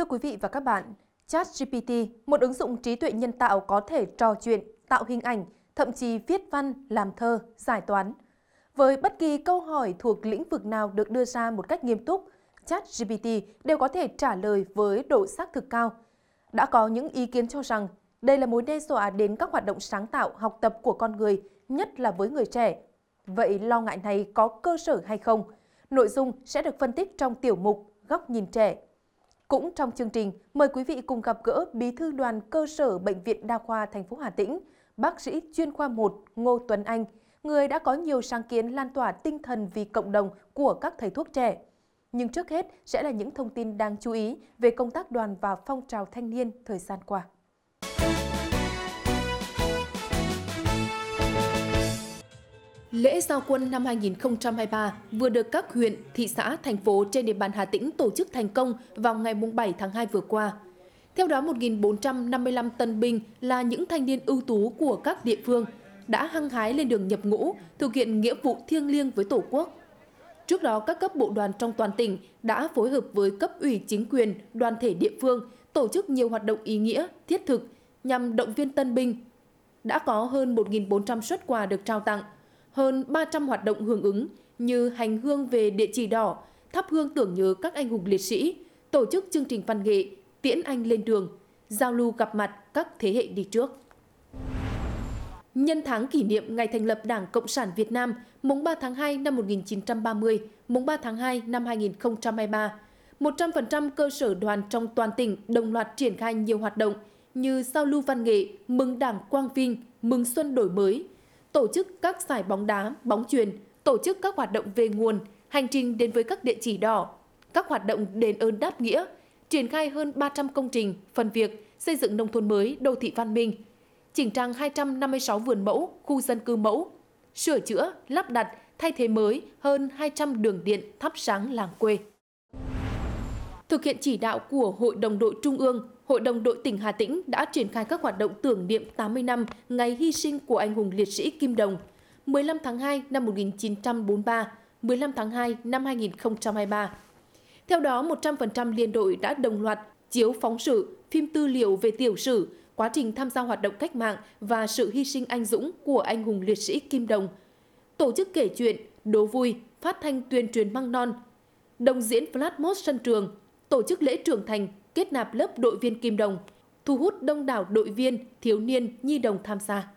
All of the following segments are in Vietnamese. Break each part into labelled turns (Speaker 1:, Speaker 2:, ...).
Speaker 1: quý vị và các bạn, ChatGPT, một ứng dụng trí tuệ nhân tạo có thể trò chuyện, tạo hình ảnh, thậm chí viết văn, làm thơ, giải toán. Với bất kỳ câu hỏi thuộc lĩnh vực nào được đưa ra một cách nghiêm túc, ChatGPT đều có thể trả lời với độ xác thực cao. Đã có những ý kiến cho rằng đây là mối đe dọa đến các hoạt động sáng tạo, học tập của con người, nhất là với người trẻ. Vậy lo ngại này có cơ sở hay không? Nội dung sẽ được phân tích trong tiểu mục Góc nhìn trẻ. Cũng trong chương trình, mời quý vị cùng gặp gỡ Bí thư đoàn cơ sở Bệnh viện Đa khoa thành phố Hà Tĩnh, bác sĩ chuyên khoa 1 Ngô Tuấn Anh, người đã có nhiều sáng kiến lan tỏa tinh thần vì cộng đồng của các thầy thuốc trẻ. Nhưng trước hết sẽ là những thông tin đáng chú ý về công tác đoàn và phong trào thanh niên thời gian qua. Lễ giao quân năm 2023 vừa được các huyện, thị xã, thành phố trên địa bàn Hà Tĩnh tổ chức thành công vào ngày 7 tháng 2 vừa qua. Theo đó, 1.455 tân binh là những thanh niên ưu tú của các địa phương đã hăng hái lên đường nhập ngũ, thực hiện nghĩa vụ thiêng liêng với Tổ quốc. Trước đó, các cấp bộ đoàn trong toàn tỉnh đã phối hợp với cấp ủy chính quyền, đoàn thể địa phương tổ chức nhiều hoạt động ý nghĩa, thiết thực nhằm động viên tân binh. Đã có hơn 1.400 suất quà được trao tặng, hơn 300 hoạt động hưởng ứng như hành hương về địa chỉ đỏ, thắp hương tưởng nhớ các anh hùng liệt sĩ, tổ chức chương trình văn nghệ, tiễn anh lên đường, giao lưu gặp mặt các thế hệ đi trước. Nhân tháng kỷ niệm ngày thành lập Đảng Cộng sản Việt Nam, mùng 3 tháng 2 năm 1930, mùng 3 tháng 2 năm 2023, 100% cơ sở đoàn trong toàn tỉnh đồng loạt triển khai nhiều hoạt động như giao lưu văn nghệ, mừng Đảng quang vinh, mừng xuân đổi mới, tổ chức các giải bóng đá, bóng chuyền, tổ chức các hoạt động về nguồn, hành trình đến với các địa chỉ đỏ, các hoạt động đền ơn đáp nghĩa, triển khai hơn 300 công trình, phần việc, xây dựng nông thôn mới, đô thị văn minh, chỉnh trang 256 vườn mẫu, khu dân cư mẫu, sửa chữa, lắp đặt, thay thế mới hơn 200 đường điện thắp sáng làng quê. Thực hiện chỉ đạo của Hội đồng đội Trung ương, Hội đồng đội tỉnh Hà Tĩnh đã triển khai các hoạt động tưởng niệm 80 năm ngày hy sinh của anh hùng liệt sĩ Kim Đồng, 15 tháng 2 năm 1943, 15 tháng 2 năm 2023. Theo đó, 100% liên đội đã đồng loạt chiếu phóng sự, phim tư liệu về tiểu sử, quá trình tham gia hoạt động cách mạng và sự hy sinh anh dũng của anh hùng liệt sĩ Kim Đồng, tổ chức kể chuyện, đố vui, phát thanh tuyên truyền măng non, đồng diễn flash mob sân trường, tổ chức lễ trưởng thành, kết nạp lớp đội viên Kim Đồng, thu hút đông đảo đội viên, thiếu niên, nhi đồng tham gia.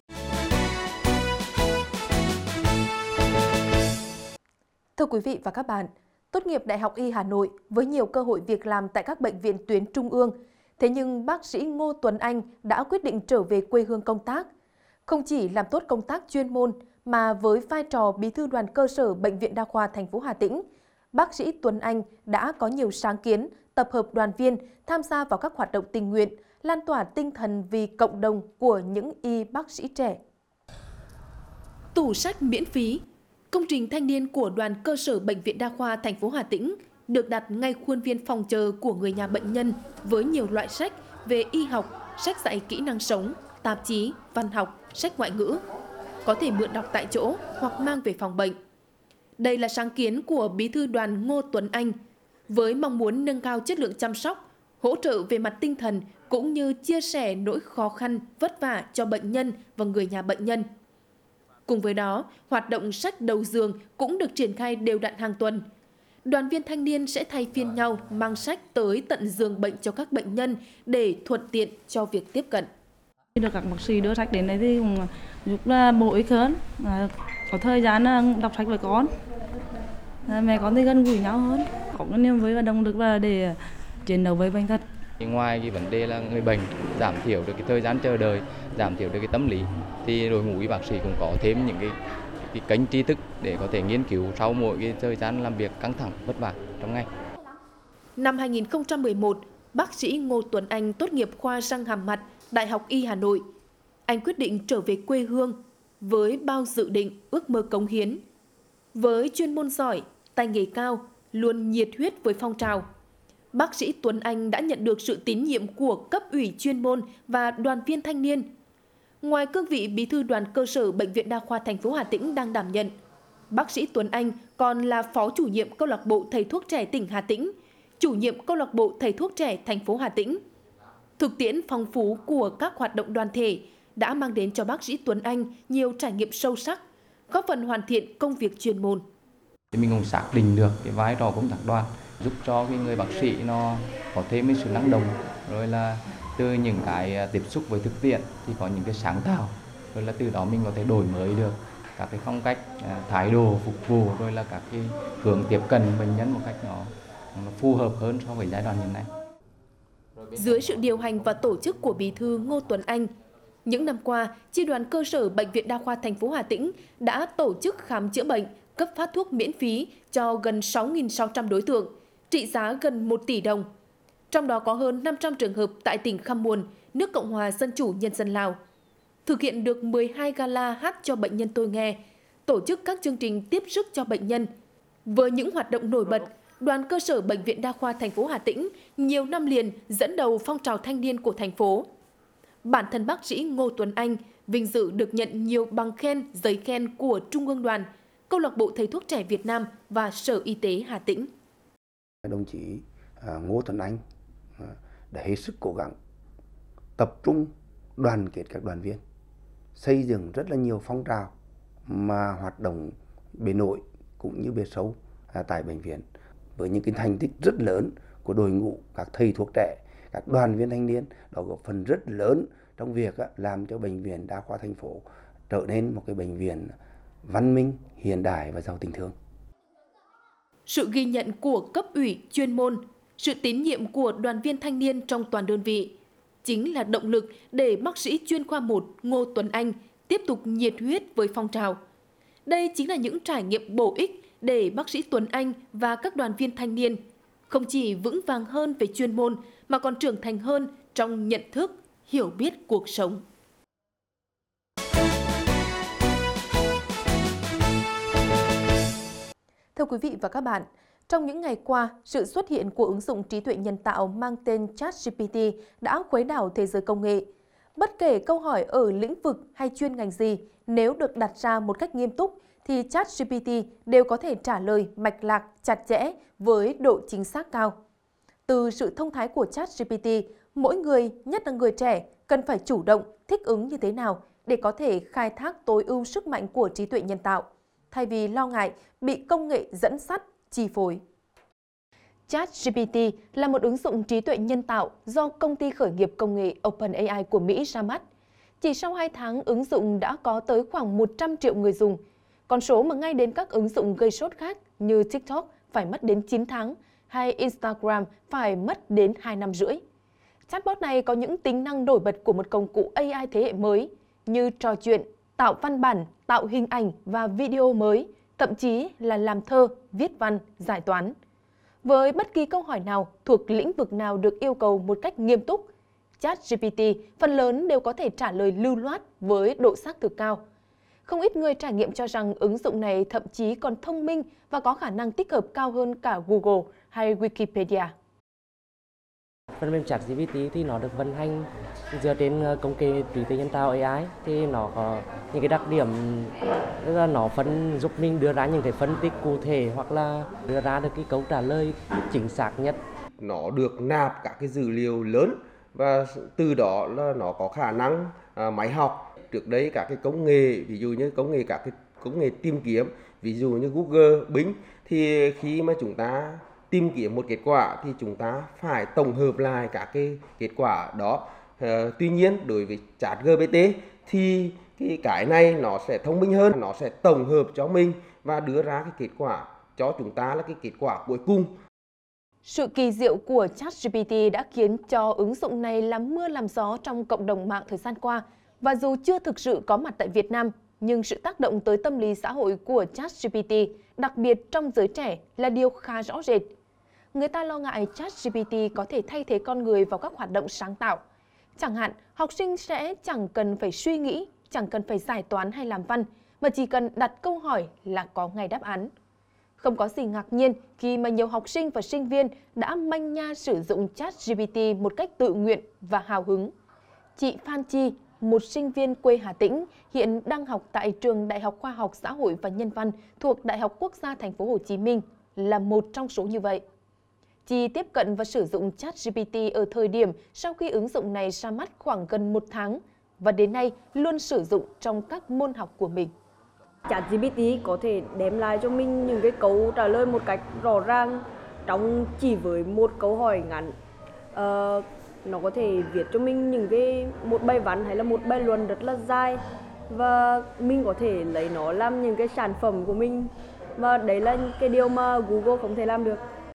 Speaker 1: Thưa quý vị và các bạn, tốt nghiệp Đại học Y Hà Nội với nhiều cơ hội việc làm tại các bệnh viện tuyến trung ương, thế nhưng bác sĩ Ngô Tuấn Anh đã quyết định trở về quê hương công tác. Không chỉ làm tốt công tác chuyên môn mà với vai trò bí thư đoàn cơ sở Bệnh viện Đa khoa thành phố Hà Tĩnh, bác sĩ Tuấn Anh đã có nhiều sáng kiến, tập hợp đoàn viên tham gia vào các hoạt động tình nguyện, lan tỏa tinh thần vì cộng đồng của những y bác sĩ trẻ. Tủ sách miễn phí, công trình thanh niên của đoàn cơ sở Bệnh viện Đa khoa thành phố Hà Tĩnh được đặt ngay khuôn viên phòng chờ của người nhà bệnh nhân với nhiều loại sách về y học, sách dạy kỹ năng sống, tạp chí, văn học, sách ngoại ngữ, có thể mượn đọc tại chỗ hoặc mang về phòng bệnh. Đây là sáng kiến của Bí thư đoàn Ngô Tuấn Anh, với mong muốn nâng cao chất lượng chăm sóc, hỗ trợ về mặt tinh thần cũng như chia sẻ nỗi khó khăn, vất vả cho bệnh nhân và người nhà bệnh nhân. Cùng với đó, hoạt động sách đầu giường cũng được triển khai đều đặn hàng tuần. Đoàn viên thanh niên sẽ thay phiên nhau mang sách tới tận giường bệnh cho các bệnh nhân để thuận tiện cho việc tiếp cận.
Speaker 2: Được các bác sĩ đưa sách đến đây thì cũng giúp là bổ ích hơn, có thời gian đọc sách với con, mẹ con thì gần gũi nhau hơn, có cái niềm vui và động lực là để chiến đấu với bệnh tật.
Speaker 3: Ngoài cái vấn đề là người bệnh giảm thiểu được cái thời gian chờ đợi, giảm thiểu được cái tâm lý, thì đội ngũ y bác sĩ cũng có thêm những cái kênh tri thức để có thể nghiên cứu sau mỗi cái thời gian làm việc căng thẳng vất vả trong ngày.
Speaker 1: Năm 2011, bác sĩ Ngô Tuấn Anh tốt nghiệp khoa răng hàm mặt Đại học Y Hà Nội. Anh quyết định trở về quê hương với bao dự định, ước mơ cống hiến. Với chuyên môn giỏi, tay nghề cao, luôn nhiệt huyết với phong trào, bác sĩ Tuấn Anh đã nhận được sự tín nhiệm của cấp ủy chuyên môn và đoàn viên thanh niên. Ngoài cương vị bí thư đoàn cơ sở Bệnh viện Đa khoa thành phố Hà Tĩnh đang đảm nhận, bác sĩ Tuấn Anh còn là phó chủ nhiệm câu lạc bộ thầy thuốc trẻ tỉnh Hà Tĩnh, chủ nhiệm câu lạc bộ thầy thuốc trẻ thành phố Hà Tĩnh. Thực tiễn phong phú của các hoạt động đoàn thể đã mang đến cho bác sĩ Tuấn Anh nhiều trải nghiệm sâu sắc, góp phần hoàn thiện công việc chuyên môn.
Speaker 3: Mình cũng xác định được cái vai trò công tác đoàn, giúp cho cái người bác sĩ nó có thêm cái sự năng động, rồi là từ những cái tiếp xúc với thực tiễn thì có những cái sáng tạo, rồi là từ đó mình có thể đổi mới được các cái phong cách, thái độ phục vụ, rồi là các cái hướng tiếp cận bệnh nhân một cách nó phù hợp hơn so với giai đoạn hiện nay.
Speaker 1: Dưới sự điều hành và tổ chức của Bí thư Ngô Tuấn Anh, những năm qua, Chi đoàn cơ sở Bệnh viện Đa khoa thành phố Hà Tĩnh đã tổ chức khám chữa bệnh, cấp phát thuốc miễn phí cho gần 6.600 đối tượng, trị giá gần 1 tỷ đồng. Trong đó có hơn 500 trường hợp tại tỉnh Kham Muồn, nước Cộng hòa Dân chủ Nhân dân Lào. Thực hiện được 12 gala hát cho bệnh nhân tôi nghe, tổ chức các chương trình tiếp sức cho bệnh nhân. Với những hoạt động nổi bật, đoàn cơ sở Bệnh viện Đa khoa thành phố Hà Tĩnh nhiều năm liền dẫn đầu phong trào thanh niên của thành phố. Bản thân bác sĩ Ngô Tuấn Anh vinh dự được nhận nhiều bằng khen, giấy khen của Trung ương Đoàn, Câu lạc bộ Thầy thuốc trẻ Việt Nam và Sở Y tế Hà Tĩnh.
Speaker 4: Đồng chí Ngô Tuấn Anh đã hết sức cố gắng tập trung đoàn kết các đoàn viên, xây dựng rất là nhiều phong trào mà hoạt động bề nội cũng như bề sâu tại bệnh viện, với những cái thành tích rất lớn của đội ngũ các thầy thuốc trẻ, các đoàn viên thanh niên, đó góp phần rất lớn trong việc làm cho bệnh viện Đa khoa thành phố trở nên một cái bệnh viện văn minh, hiện đại và giàu tình thương.
Speaker 1: Sự ghi nhận của cấp ủy chuyên môn, sự tín nhiệm của đoàn viên thanh niên trong toàn đơn vị chính là động lực để bác sĩ chuyên khoa 1 Ngô Tuấn Anh tiếp tục nhiệt huyết với phong trào. Đây chính là những trải nghiệm bổ ích để bác sĩ Tuấn Anh và các đoàn viên thanh niên không chỉ vững vàng hơn về chuyên môn mà còn trưởng thành hơn trong nhận thức, hiểu biết cuộc sống. Thưa quý vị và các bạn, trong những ngày qua, sự xuất hiện của ứng dụng trí tuệ nhân tạo mang tên ChatGPT đã khuấy đảo thế giới công nghệ. Bất kể câu hỏi ở lĩnh vực hay chuyên ngành gì, nếu được đặt ra một cách nghiêm túc, thì ChatGPT đều có thể trả lời mạch lạc, chặt chẽ với độ chính xác cao. Từ sự thông thái của ChatGPT, mỗi người, nhất là người trẻ, cần phải chủ động, thích ứng như thế nào để có thể khai thác tối ưu sức mạnh của trí tuệ nhân tạo, thay vì lo ngại bị công nghệ dẫn dắt, chi phối. ChatGPT là một ứng dụng trí tuệ nhân tạo do công ty khởi nghiệp công nghệ OpenAI của Mỹ ra mắt. Chỉ sau 2 tháng, ứng dụng đã có tới khoảng 100 triệu người dùng. Con số mà ngay đến các ứng dụng gây sốt khác như TikTok phải mất đến 9 tháng hay Instagram phải mất đến 2 năm rưỡi. Chatbot này có những tính năng nổi bật của một công cụ AI thế hệ mới như trò chuyện, tạo văn bản, tạo hình ảnh và video mới, thậm chí là làm thơ, viết văn, giải toán. Với bất kỳ câu hỏi nào thuộc lĩnh vực nào được yêu cầu một cách nghiêm túc, ChatGPT phần lớn đều có thể trả lời lưu loát với độ xác thực cao. Không ít người trải nghiệm cho rằng ứng dụng này thậm chí còn thông minh và có khả năng tích hợp cao hơn cả Google hay Wikipedia.
Speaker 5: Phần mềm ChatGPT thì nó được vận hành dựa trên công nghệ trí tuệ nhân tạo AI, thì nó có những cái đặc điểm, tức là nó giúp mình đưa ra những cái phân tích cụ thể hoặc là đưa ra được cái câu trả lời chính xác nhất.
Speaker 6: Nó được nạp các cái dữ liệu lớn và từ đó là nó có khả năng máy học. Trước đây các cái công nghệ, ví dụ như các cái công nghệ tìm kiếm, ví dụ như Google, Bing, thì khi mà chúng ta tìm kiếm một kết quả thì chúng ta phải tổng hợp lại các cái kết quả đó. Tuy nhiên đối với ChatGPT thì cái này nó sẽ thông minh hơn, nó sẽ tổng hợp cho mình và đưa ra cái kết quả cho chúng ta là cái kết quả cuối cùng.
Speaker 1: Sự kỳ diệu của ChatGPT đã khiến cho ứng dụng này làm mưa làm gió trong cộng đồng mạng thời gian qua. Và dù chưa thực sự có mặt tại Việt Nam, nhưng sự tác động tới tâm lý xã hội của ChatGPT, đặc biệt trong giới trẻ, là điều khá rõ rệt. Người ta lo ngại ChatGPT có thể thay thế con người vào các hoạt động sáng tạo. Chẳng hạn, học sinh sẽ chẳng cần phải suy nghĩ, chẳng cần phải giải toán hay làm văn, mà chỉ cần đặt câu hỏi là có ngay đáp án. Không có gì ngạc nhiên khi mà nhiều học sinh và sinh viên đã manh nha sử dụng ChatGPT một cách tự nguyện và hào hứng. Chị Phan Chi, một sinh viên quê Hà Tĩnh, hiện đang học tại trường Đại học Khoa học Xã hội và Nhân văn thuộc Đại học Quốc gia Thành phố Hồ Chí Minh, là một trong số như vậy. Chi tiếp cận và sử dụng ChatGPT ở thời điểm sau khi ứng dụng này ra mắt khoảng gần 1 tháng và đến nay luôn sử dụng trong các môn học của mình.
Speaker 7: ChatGPT có thể đem lại cho mình những cái câu trả lời một cách rõ ràng trong chỉ với một câu hỏi ngắn. Nó có thể viết cho mình một bài văn hay là một bài luận rất là dài và mình có thể lấy nó làm những cái sản phẩm của mình, và đấy là cái điều mà Google không thể làm được.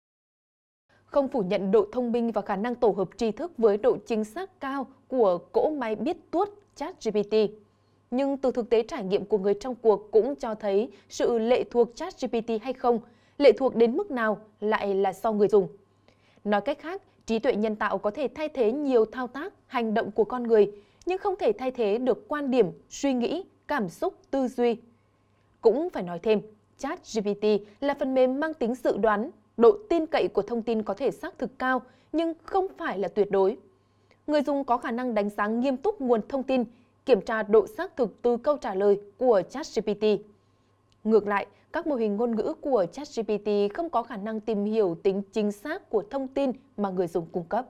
Speaker 1: Không phủ nhận độ thông minh và khả năng tổ hợp tri thức với độ chính xác cao của cỗ máy biết tuốt ChatGPT. Nhưng từ thực tế trải nghiệm của người trong cuộc cũng cho thấy sự lệ thuộc ChatGPT hay không, lệ thuộc đến mức nào lại là do người dùng. Nói cách khác, trí tuệ nhân tạo có thể thay thế nhiều thao tác, hành động của con người, nhưng không thể thay thế được quan điểm, suy nghĩ, cảm xúc, tư duy. Cũng phải nói thêm, ChatGPT là phần mềm mang tính dự đoán, độ tin cậy của thông tin có thể xác thực cao, nhưng không phải là tuyệt đối. Người dùng có khả năng đánh giá nghiêm túc nguồn thông tin, kiểm tra độ xác thực từ câu trả lời của ChatGPT. Ngược lại, các mô hình ngôn ngữ của ChatGPT không có khả năng tìm hiểu tính chính xác của thông tin mà người dùng cung cấp.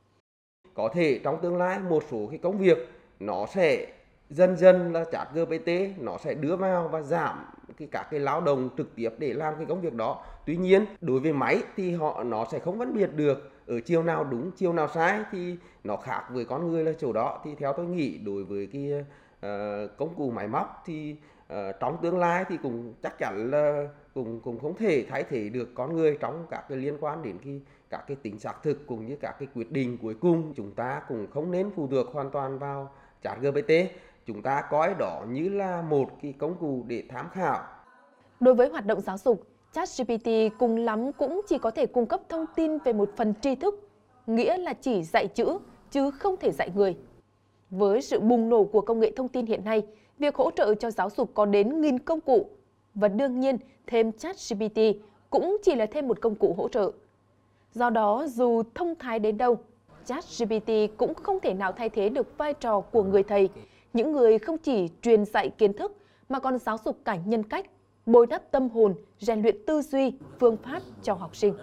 Speaker 6: Có thể trong tương lai một số cái công việc nó sẽ dần dần là ChatGPT nó sẽ đưa vào và giảm các cái lao động trực tiếp để làm cái công việc đó. Tuy nhiên đối với máy thì nó sẽ không phân biệt được ở chiều nào đúng chiều nào sai, thì nó khác với con người là chỗ đó. Thì theo tôi nghĩ đối với cái công cụ máy móc thì trong tương lai thì cũng chắc chắn là cũng không thể thay thế được con người trong các cái liên quan đến các cái tính xác thực cũng như các cái quyết định cuối cùng. Chúng ta cũng không nên phụ thuộc hoàn toàn vào ChatGPT. Chúng ta coi đó như là một cái công cụ để tham khảo.
Speaker 1: Đối với hoạt động giáo dục, ChatGPT cùng lắm cũng chỉ có thể cung cấp thông tin về một phần tri thức, nghĩa là chỉ dạy chữ, chứ không thể dạy người. Với sự bùng nổ của công nghệ thông tin hiện nay, việc hỗ trợ cho giáo dục có đến nghìn công cụ, và đương nhiên thêm ChatGPT cũng chỉ là thêm một công cụ hỗ trợ. Do đó, dù thông thái đến đâu, ChatGPT cũng không thể nào thay thế được vai trò của người thầy, những người không chỉ truyền dạy kiến thức mà còn giáo dục cả nhân cách, bồi đắp tâm hồn, rèn luyện tư duy, phương pháp cho học sinh.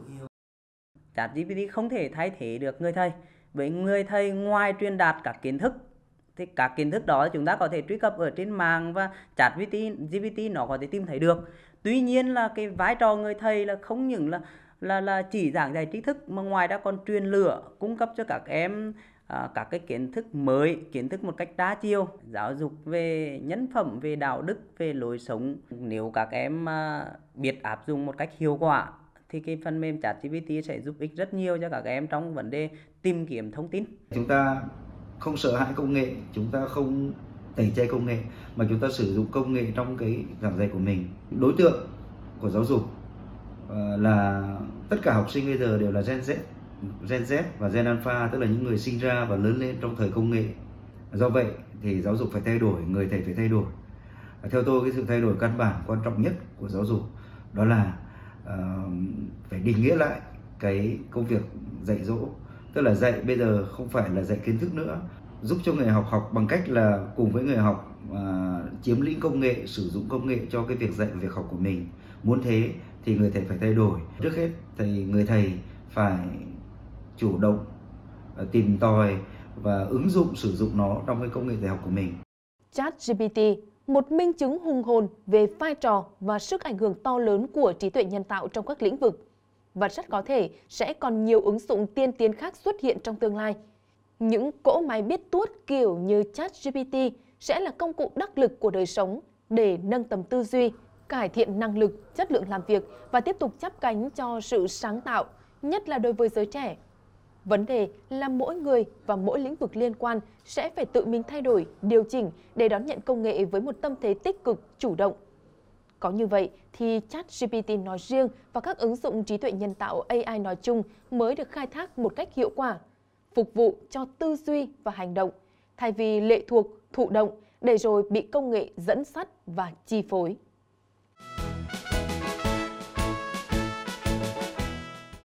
Speaker 8: ChatGPT không thể thay thế được người thầy. Với người thầy, ngoài truyền đạt các kiến thức thì các kiến thức đó chúng ta có thể truy cập ở trên mạng và ChatGPT nó có thể tìm thấy được. Tuy nhiên là cái vai trò người thầy là không những là chỉ giảng dạy tri thức mà ngoài ra còn truyền lửa, cung cấp cho các em các cái kiến thức mới, kiến thức một cách đa chiều, giáo dục về nhân phẩm, về đạo đức, về lối sống. Nếu các em biết áp dụng một cách hiệu quả thì cái phần mềm ChatGPT sẽ giúp ích rất nhiều cho các em trong vấn đề tìm kiếm thông tin.
Speaker 9: Chúng ta không sợ hãi công nghệ, chúng ta không tẩy chay công nghệ, mà chúng ta sử dụng công nghệ trong cái giảng dạy của mình. Đối tượng của giáo dục là tất cả học sinh bây giờ đều là Gen Z và Gen Alpha, tức là những người sinh ra và lớn lên trong thời công nghệ. Do vậy thì giáo dục phải thay đổi, người thầy phải thay đổi. Theo tôi, cái sự thay đổi căn bản quan trọng nhất của giáo dục đó là phải định nghĩa lại cái công việc dạy dỗ. Tức là dạy bây giờ không phải là dạy kiến thức nữa, giúp cho người học bằng cách là cùng với người học chiếm lĩnh công nghệ, sử dụng công nghệ cho cái việc dạy và việc học của mình. Muốn thế thì người thầy phải thay đổi. Trước hết thì người thầy phải chủ động tìm tòi và ứng dụng, sử dụng nó trong cái công nghệ dạy học của mình.
Speaker 1: ChatGPT, một minh chứng hùng hồn về vai trò và sức ảnh hưởng to lớn của trí tuệ nhân tạo trong các lĩnh vực. Và rất có thể sẽ còn nhiều ứng dụng tiên tiến khác xuất hiện trong tương lai. Những cỗ máy biết tuốt kiểu như ChatGPT sẽ là công cụ đắc lực của đời sống để nâng tầm tư duy, cải thiện năng lực, chất lượng làm việc và tiếp tục chắp cánh cho sự sáng tạo, nhất là đối với giới trẻ. Vấn đề là mỗi người và mỗi lĩnh vực liên quan sẽ phải tự mình thay đổi, điều chỉnh để đón nhận công nghệ với một tâm thế tích cực, chủ động. Có như vậy thì ChatGPT nói riêng và các ứng dụng trí tuệ nhân tạo AI nói chung mới được khai thác một cách hiệu quả, phục vụ cho tư duy và hành động, thay vì lệ thuộc, thụ động, để rồi bị công nghệ dẫn dắt và chi phối.